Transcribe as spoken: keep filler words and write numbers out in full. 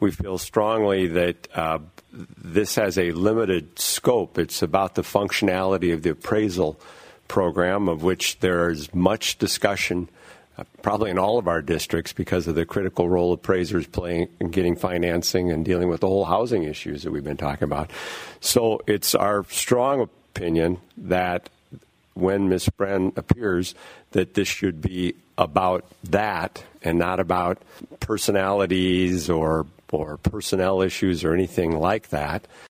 we feel strongly that uh, this has a limited scope. It's about the functionality of the appraisal program, of which there is much discussion, uh, probably in all of our districts, because of the critical role appraisers play in getting financing and dealing with the whole housing issues that we've been talking about. So it's our strong opinion that when Miz Bren appears, that this should be about that and not about personalities or or personnel issues or anything like that.